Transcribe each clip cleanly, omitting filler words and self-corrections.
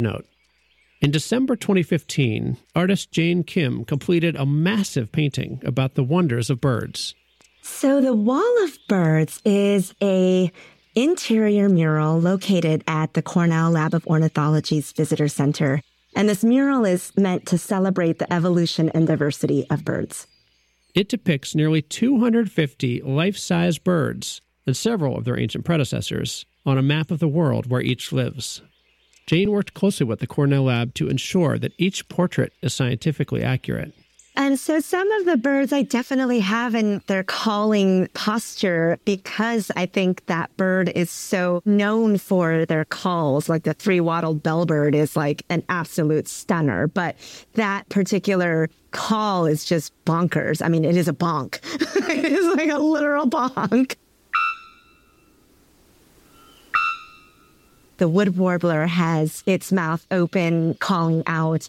Note. In December 2015, artist Jane Kim completed a massive painting about the wonders of birds. So the Wall of Birds is a interior mural located at the Cornell Lab of Ornithology's Visitor Center. And this mural is meant to celebrate the evolution and diversity of birds. It depicts nearly 250 life-size birds and several of their ancient predecessors on a map of the world where each lives. Jane worked closely with the Cornell Lab to ensure that each portrait is scientifically accurate. And so some of the birds I definitely have in their calling posture because I think that bird is so known for their calls. Like the three-wattled bellbird is like an absolute stunner. But that particular call is just bonkers. I mean, it is a bonk. It is like a literal bonk. The wood warbler has its mouth open, calling out.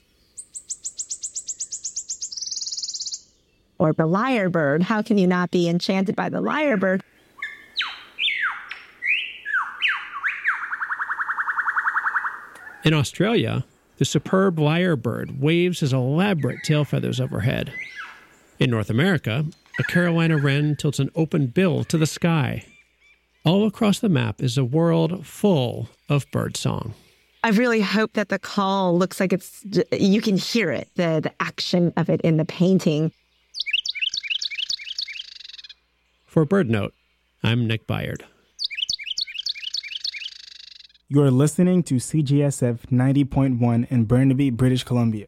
Or the lyrebird. How can you not be enchanted by the lyrebird? In Australia, the superb lyrebird waves his elaborate tail feathers overhead. In North America, a Carolina wren tilts an open bill to the sky. All across the map is a world full of birdsong. I really hope that the call looks like you can hear it, the action of it in the painting. For BirdNote, I'm Nick Byard. You are listening to CGSF 90.1 in Burnaby, British Columbia.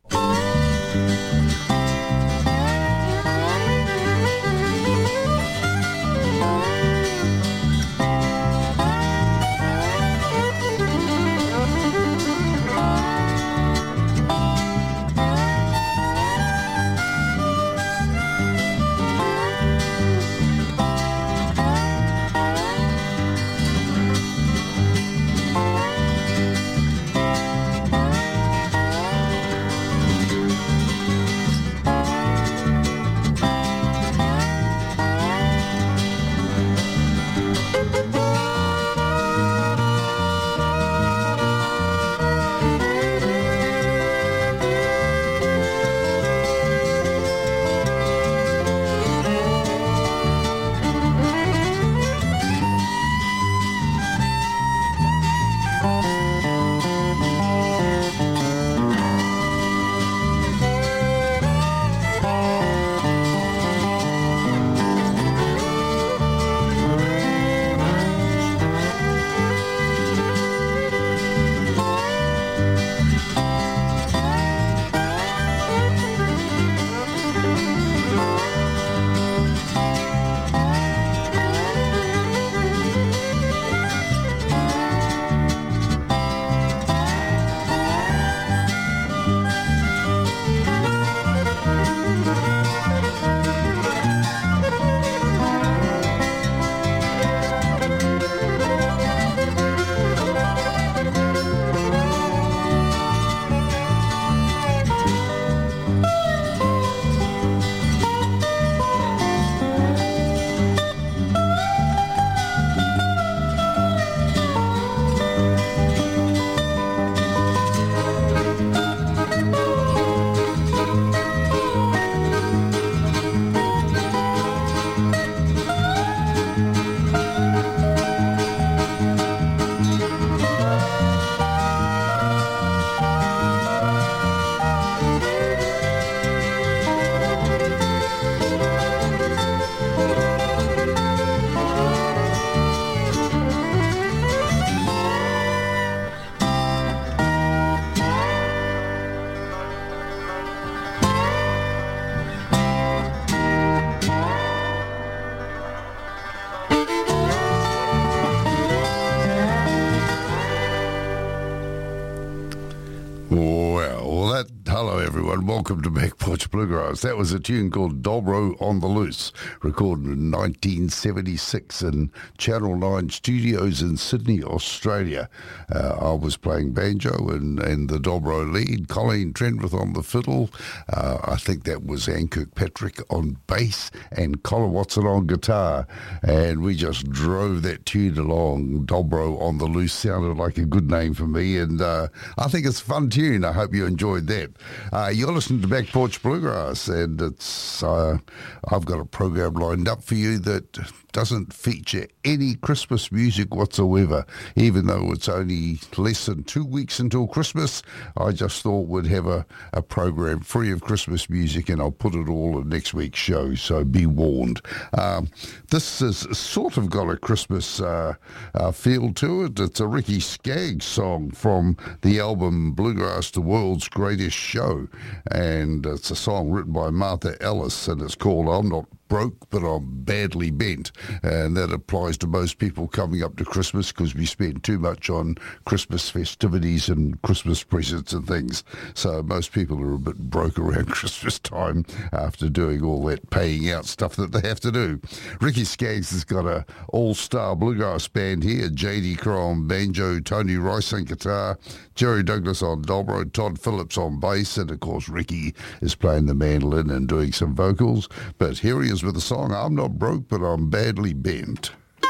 Hello everyone, welcome to Back Porch Bluegrass. That was a tune called Dobro on the Loose, recorded in 1976 in Channel 9 Studios in Sydney, Australia. I was playing banjo and the Dobro lead, Colleen Trentworth on the fiddle. I think that was Ann Kirkpatrick on bass and Colin Watson on guitar. And we just drove that tune along. Dobro on the Loose sounded like a good name for me, and I think it's a fun tune. I hope you enjoyed that. You're listening to Back Porch Bluegrass, and it's I've got a program lined up for you that doesn't feature any Christmas music whatsoever. Even though it's only less than 2 weeks until Christmas, I just thought we'd have a program free of Christmas music, and I'll put it all in next week's show, so be warned. This has sort of got a Christmas feel to it. It's a Ricky Skaggs song from the album Bluegrass, the World's Greatest Show, and it's a song written by Martha Ellis, and it's called I'm Not Broke, but I'm Badly Bent, and that applies to most people coming up to Christmas, because we spend too much on Christmas festivities and Christmas presents and things, so most people are a bit broke around Christmas time after doing all that paying out stuff that they have to do. Ricky Skaggs has got a all-star bluegrass band here, J.D. Crowe on banjo, Tony Rice on guitar, Jerry Douglas on dobro, Todd Phillips on bass, and of course Ricky is playing the mandolin and doing some vocals. But here he is with the song I'm Not Broke, but I'm Badly Bent.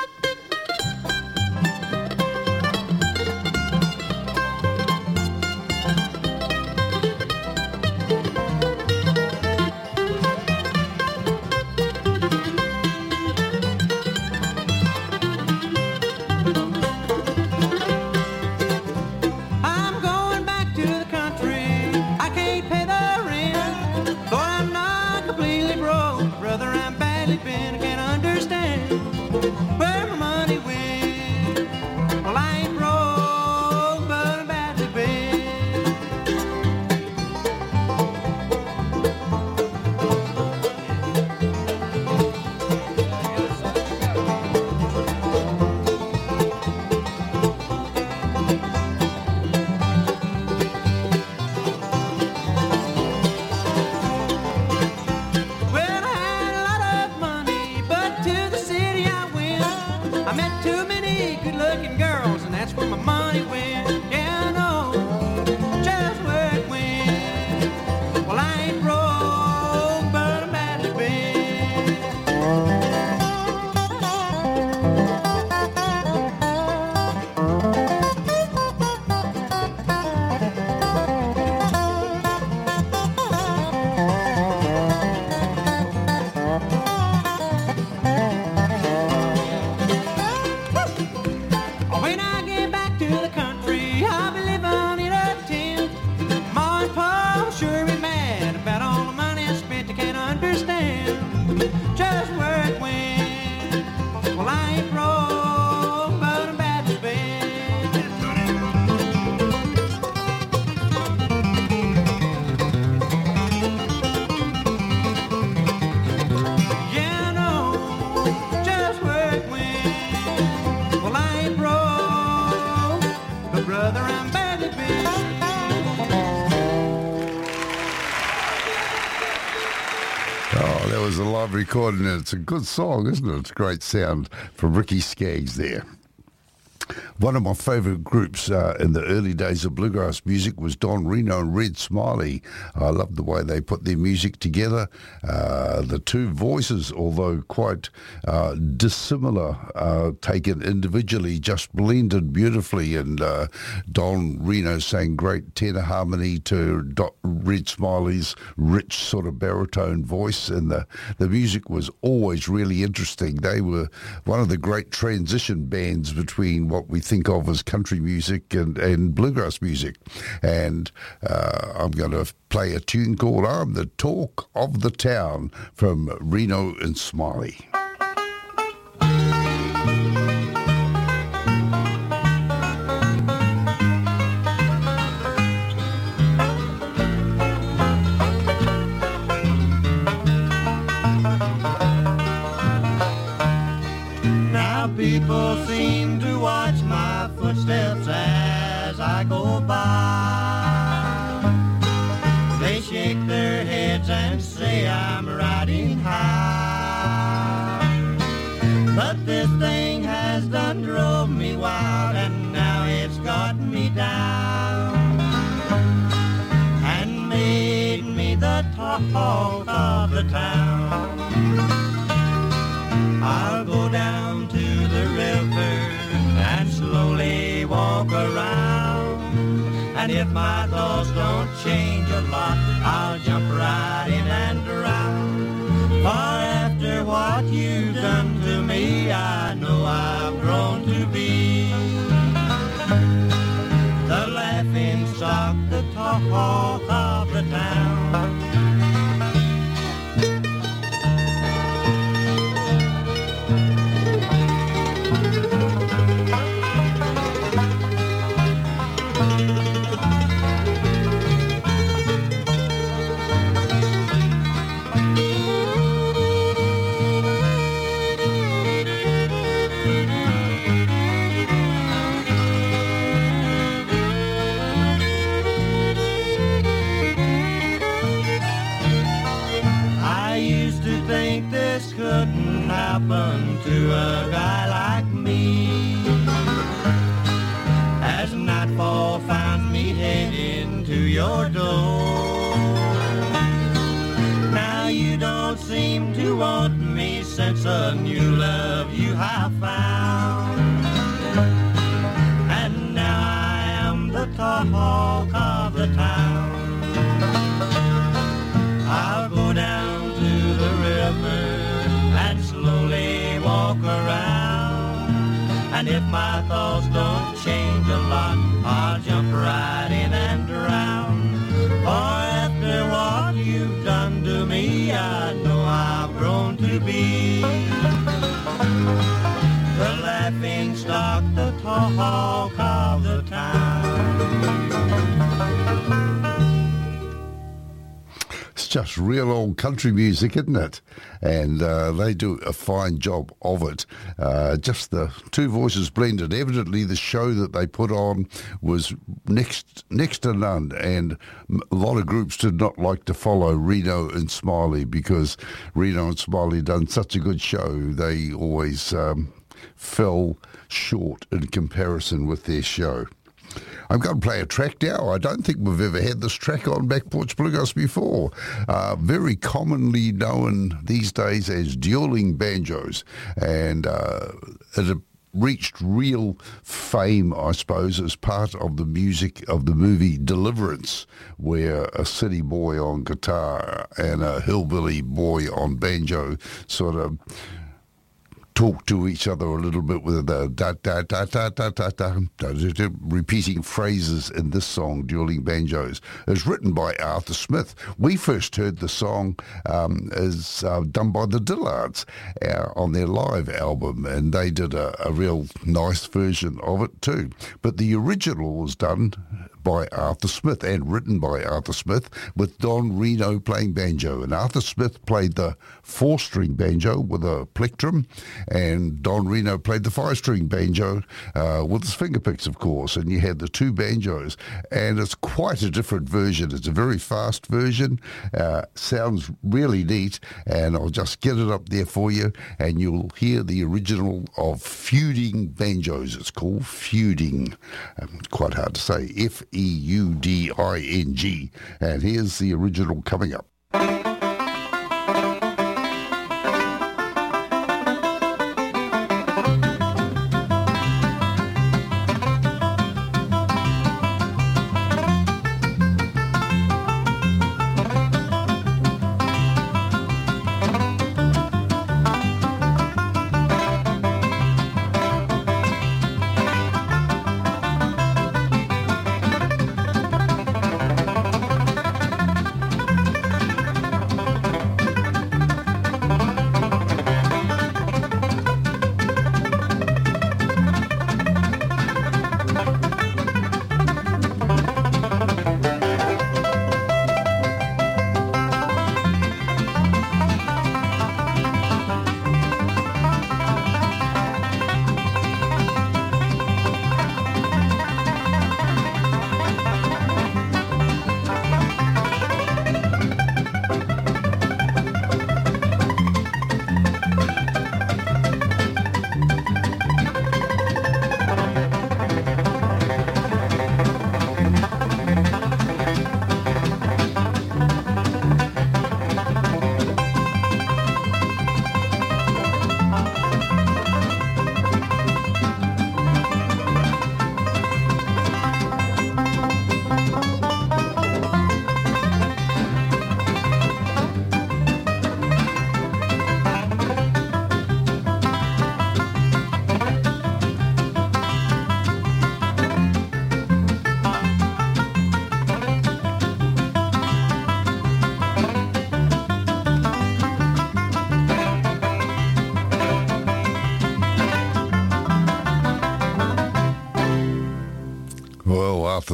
Where my money went? Well, I ain't broke, but I'm badly bent. Well, I had a lot of money, but to the city I met too many good-looking girls, and that's where my money went. Yeah, I know just where it went. Well, I ain't broke, but I'm badly bent. When I get back to the country, I'll be living in a tent. Ma and Pa will sure be mad about all the money I spent. They can't understand just where it went. Well, I ain't broke, but I'm badly bent. Yeah, I know just where it went. Well, I ain't broke, but brother, I'm badly bent. Oh, that was a live recording, and it's a good song, isn't it? It's a great sound from Ricky Skaggs there. One of my favourite groups in the early days of bluegrass music was Don Reno and Red Smiley. I loved the way they put their music together. The two voices, although quite dissimilar, taken individually, just blended beautifully. And Don Reno sang great tenor harmony to Red Smiley's rich sort of baritone voice, and the music was always really interesting. They were one of the great transition bands between what we think of as country music and bluegrass music. And I'm going to play a tune called I'm the Talk of the Town from Reno and Smiley. Now people seem to watch my footsteps as I go by. talk of the town. I'll go down to the river and slowly walk around. And if my thoughts don't change a lot, I'll jump right in and drown. For after what you've done to me, I know I've grown to be the laughing stock, the talk of the town. Couldn't happen to a guy like me. As nightfall found me heading to your door. Now you don't seem to want me since a new love you have found. And now I am the talk of the town. I'll go down to the river and slowly walk around. And if my thoughts don't change a lot, I'll jump right in and drown. For after what you've done to me, I know I've grown to be the laughing stock, the talk of the town. It's just real old country music, isn't it? And they do a fine job of it. Just the two voices blended. Evidently, the show that they put on was next to none, and a lot of groups did not like to follow Reno and Smiley because Reno and Smiley done such a good show. They always fell short in comparison with their show. I'm going to play a track now. I don't think we've ever had this track on Back Porch Bluegrass before. Very commonly known these days as dueling banjos. And it reached real fame, I suppose, as part of the music of the movie Deliverance, where a city boy on guitar and a hillbilly boy on banjo sort of talk to each other a little bit with the repeating phrases in this song, Dueling Banjos. It was written by Arthur Smith. We first heard the song as done by the Dillards on their live album, and they did a real nice version of it too. But the original was done by Arthur Smith and written by Arthur Smith, with Don Reno playing banjo. And Arthur Smith played the 4-string banjo with a plectrum, and Don Reno played the 5-string banjo with his fingerpicks, of course. And you had the two banjos, and it's quite a different version. It's a very fast version, sounds really neat, and I'll just get it up there for you, and you'll hear the original of Feuding Banjos. It's called Feuding. Quite hard to say. Feuding. And here's the original coming up.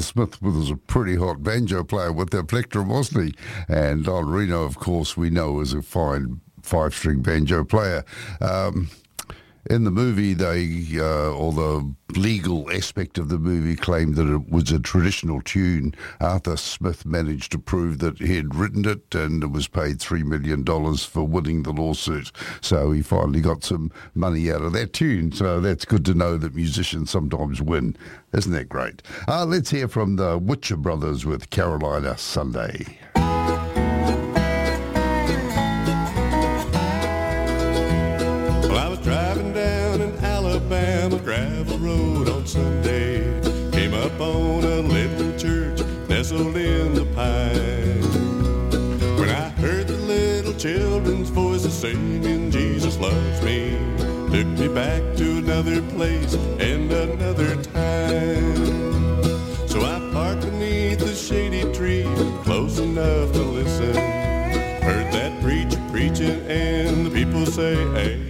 Smith was a pretty hot banjo player with their plectrum, wasn't he? And Don Reno, of course, we know is a fine five-string banjo player. In the movie, or the legal aspect of the movie claimed that it was a traditional tune. Arthur Smith managed to prove that he had written it and was paid $3 million for winning the lawsuit. So he finally got some money out of that tune. So that's good to know that musicians sometimes win. Isn't that great? Let's hear from the Witcher Brothers with Carolina Sunday. Driving down an Alabama gravel road on Sunday, came up on a little church nestled in the pine. When I heard the little children's voices singing Jesus loves me, took me back to another place and another time. So I parked beneath the shady tree, close enough to listen. Heard that preacher preaching and the people say amen.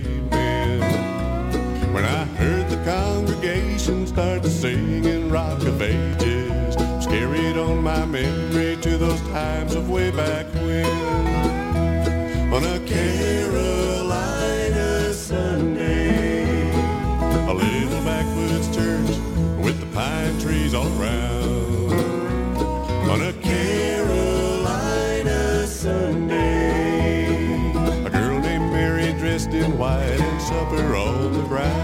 When I heard the congregation start to sing in Rock of Ages, was carried on my memory to those times of way back when. On a Carolina Sunday, a little backwoods church with the pine trees all around. On a Carolina Sunday, a girl named Mary dressed in white and supper on the ground.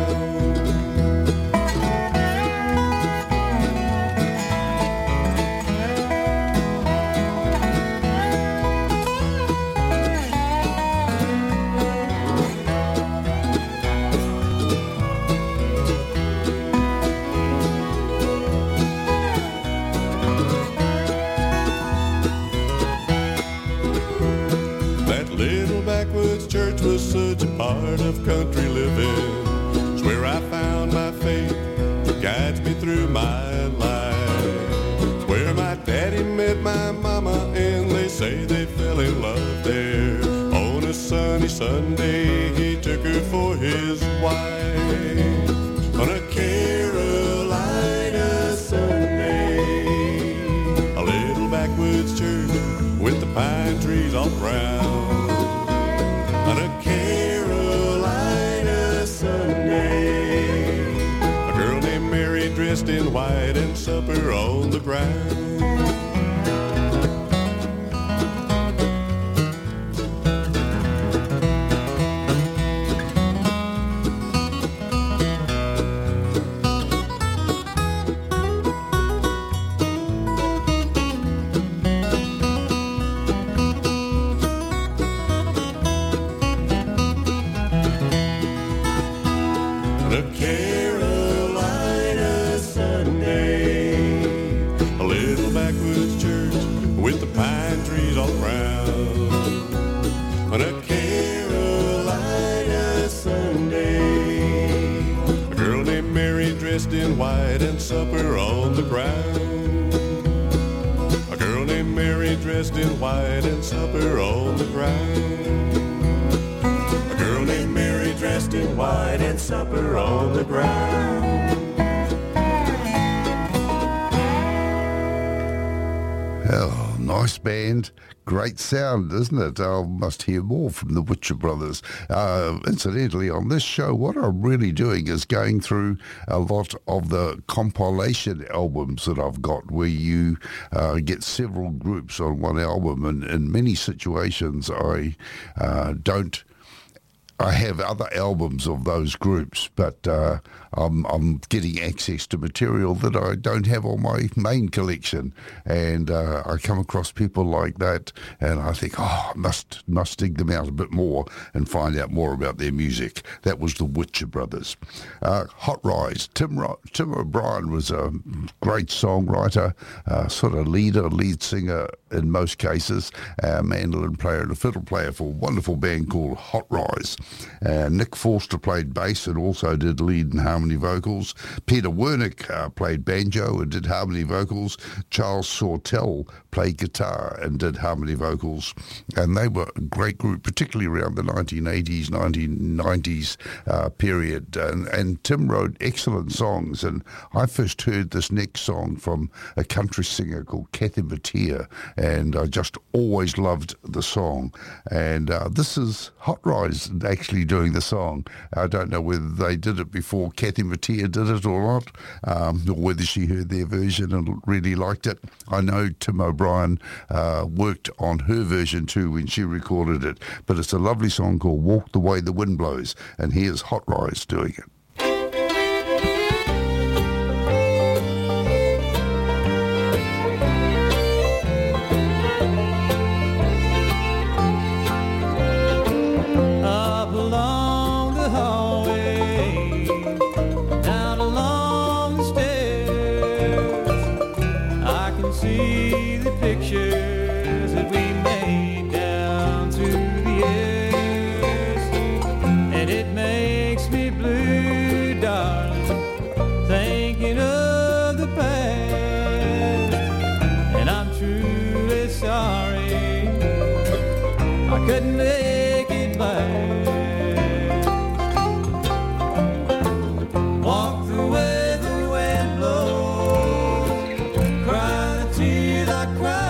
Church was such a part of country living. It's where I found my faith that guides me through my life. It's where my daddy met my mama and they say they fell in love there. On a sunny Sunday he took her for his wife. On a Carolina Sunday, a little backwoods church with the pine trees all around. On a Carolina Sunday, a girl named Mary dressed in white and supper on the ground. In white and supper on the ground. A girl named Mary dressed in white and supper on the ground. A girl named Mary dressed in white and supper on the ground. Oh, nice band. Great sound, isn't it? I must hear more from the Witcher Brothers. Incidentally, on this show, what I'm really doing is going through a lot of the compilation albums that I've got, where you get several groups on one album, and in many situations I have other albums of those groups, but I'm getting access to material that I don't have on my main collection, and I come across people like that, and I think, I must dig them out a bit more and find out more about their music. That was the Witcher Brothers. Hot Rise. Tim O'Brien was a great songwriter, sort of lead singer in most cases, mandolin player and a fiddle player for a wonderful band called Hot Rise. Nick Forster played bass and also did lead and harmony vocals. Peter Wernick played banjo and did harmony vocals. Charles Sawtell played guitar and did harmony vocals. And they were a great group, particularly around the 1980s, 1990s period. And Tim wrote excellent songs. And I first heard this next song from a country singer called Kathy Mattea, and I just always loved the song. And this is Hot Rise actually doing the song. I don't know whether they did it before Kathy Mattea did it or not, or whether she heard their version and really liked it. I know Tim O'Brien worked on her version too when she recorded it, but it's a lovely song called Walk the Way the Wind Blows, and here's Hot Rise doing it. Pictures that we made down through the years, and it makes me blue, darling, thinking of the past. And I'm truly sorry I couldn't make it last. Walk the way the wind blows, cry the tears I cry.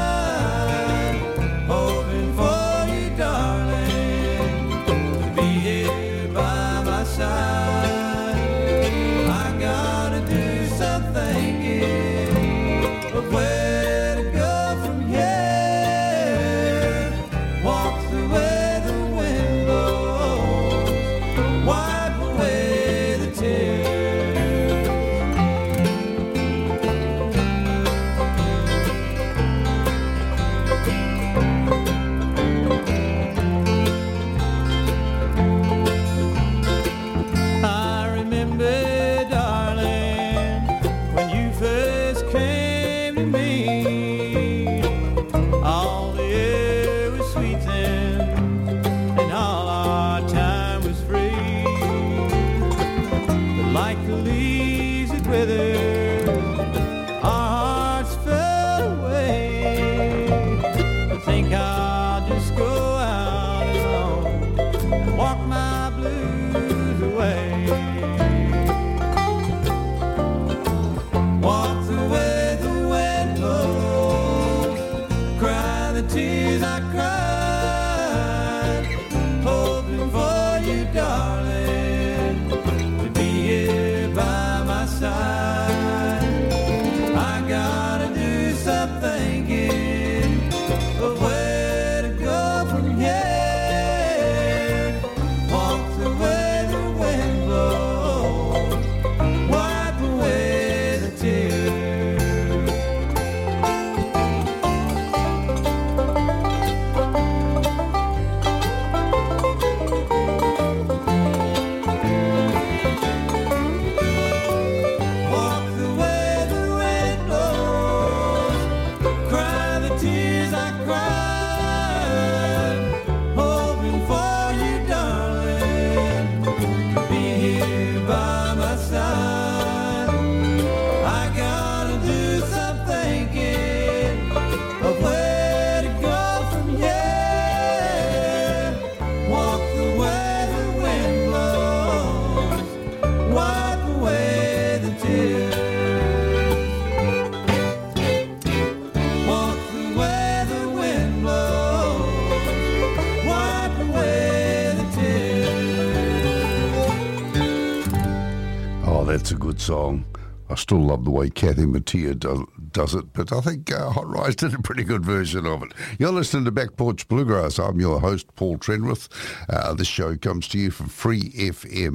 That's a good song. I still love the way Kathy Mattea does it, but I think Hot Rise did a pretty good version of it. You're listening to Back Porch Bluegrass. I'm your host, Paul Trenwith. This show comes to you from Free FM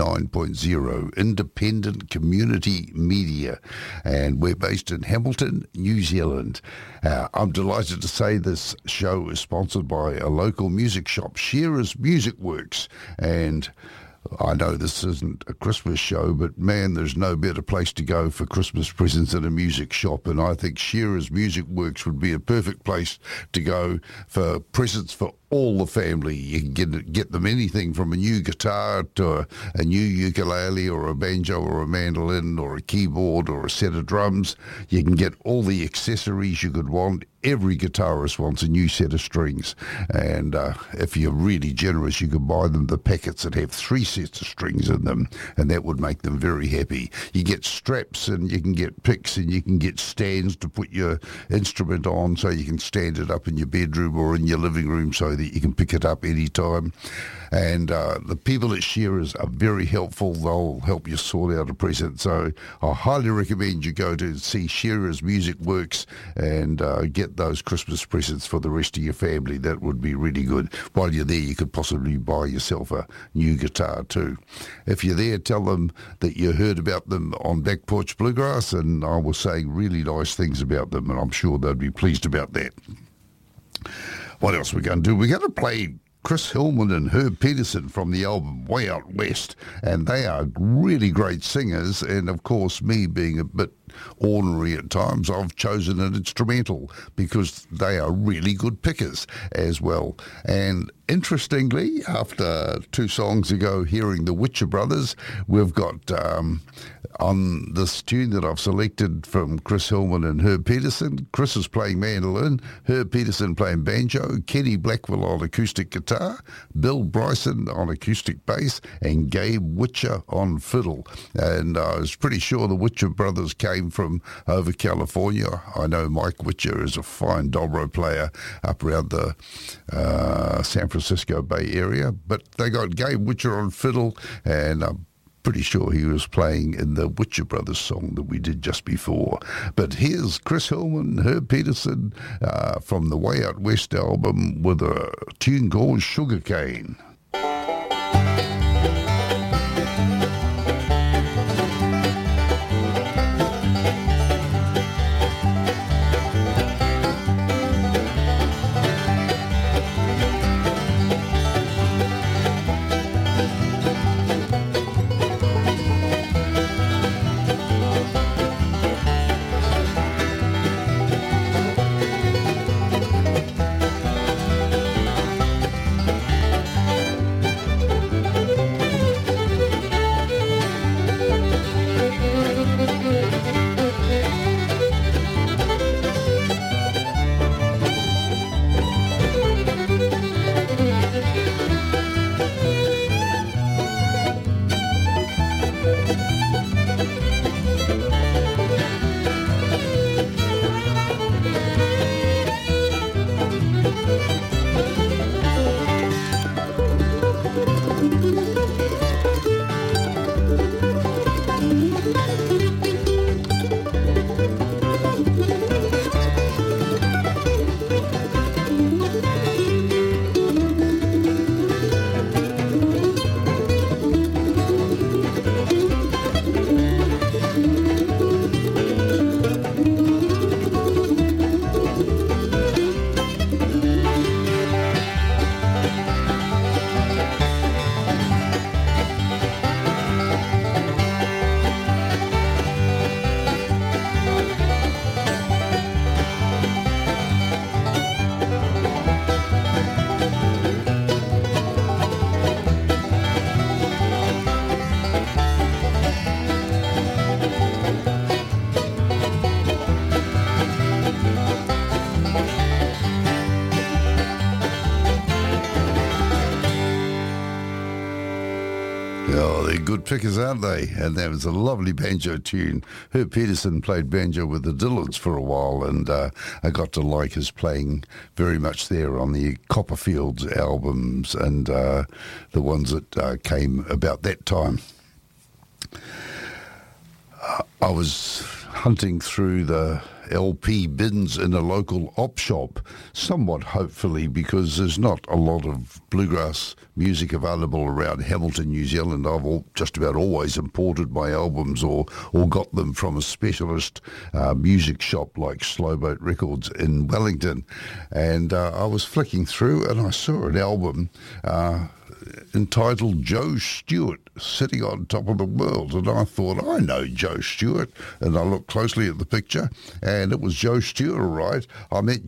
89.0, independent community media, and we're based in Hamilton, New Zealand. I'm delighted to say this show is sponsored by a local music shop, Shearer's Music Works, and I know this isn't a Christmas show, but man, there's no better place to go for Christmas presents than a music shop. And I think Shearer's Music Works would be a perfect place to go for presents for all the family. You can get them anything from a new guitar to a new ukulele or a banjo or a mandolin or a keyboard or a set of drums. You can get all the accessories you could want. Every guitarist wants a new set of strings, and if you're really generous, you can buy them the packets that have 3 sets of strings in them, and that would make them very happy. You get straps, and you can get picks, and you can get stands to put your instrument on, so you can stand it up in your bedroom or in your living room so that you can pick it up anytime. And the people at Shearer's are very helpful. They'll help you sort out a present. So I highly recommend you go to see Shearer's Music Works and get those Christmas presents for the rest of your family. That would be really good. While you're there, you could possibly buy yourself a new guitar too. If you're there, tell them that you heard about them on Back Porch Bluegrass, and I was saying really nice things about them, and I'm sure they'd be pleased about that. What else are we going to do? We're going to play Chris Hillman and Herb Peterson from the album Way Out West, and they are really great singers. And of course, me being a bit ordinary at times, I've chosen an instrumental because they are really good pickers as well. And interestingly, after 2 songs ago hearing the Witcher Brothers, we've got on this tune that I've selected from Chris Hillman and Herb Peterson, Chris is playing mandolin, Herb Peterson playing banjo, Kenny Blackwell on acoustic guitar, Bill Bryson on acoustic bass, and Gabe Witcher on fiddle. And I was pretty sure the Witcher Brothers came from over California. I know Mike Witcher is a fine dobro player up around the San Francisco Bay Area, but they got Gabe Witcher on fiddle, and I'm pretty sure he was playing in the Witcher Brothers song that we did just before. But here's Chris Hillman, Herb Peterson from the Way Out West album with a tune called Sugarcane. Good pickers, aren't they? And that was a lovely banjo tune. Herb Peterson played banjo with the Dillons for a while, and I got to like his playing very much there on the Copperfields albums and the ones that came about that time. I was hunting through the LP bins in a local op shop, somewhat hopefully, because there's not a lot of bluegrass music available around Hamilton, New Zealand. I've just about always imported my albums or got them from a specialist music shop like Slowboat Records in Wellington. And I was flicking through and I saw an album entitled Joe Stewart, Sitting on Top of the World. And I thought, I know Joe Stewart. And I looked closely at the picture, and it was Joe Stewart, all right. I met